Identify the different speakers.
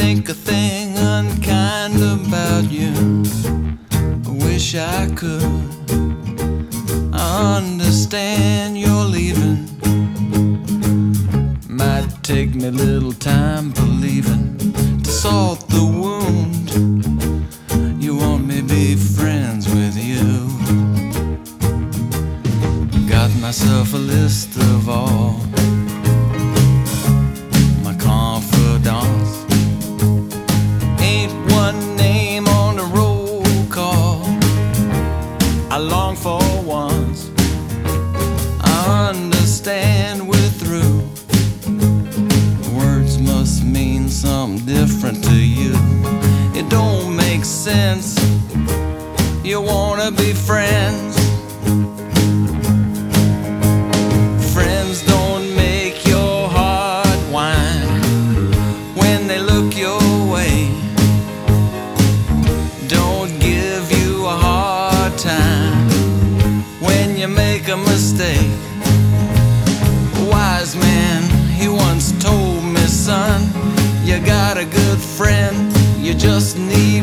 Speaker 1: think a thing unkind about you. I wish I could. I understand you're leaving. Might take me a little time believing to salt the wound. You want me to be friends with you. Got myself a list of all my confidants. Ain't one name on the roll call I long for once. I understand we're through. Words must mean something different to you. It don't make sense. You wanna be friends. Friends don't make your heart whine when they look your way. Don't give you a hard time when you make a mistake. A wise man, he once told me, son, you got a good friend, you just need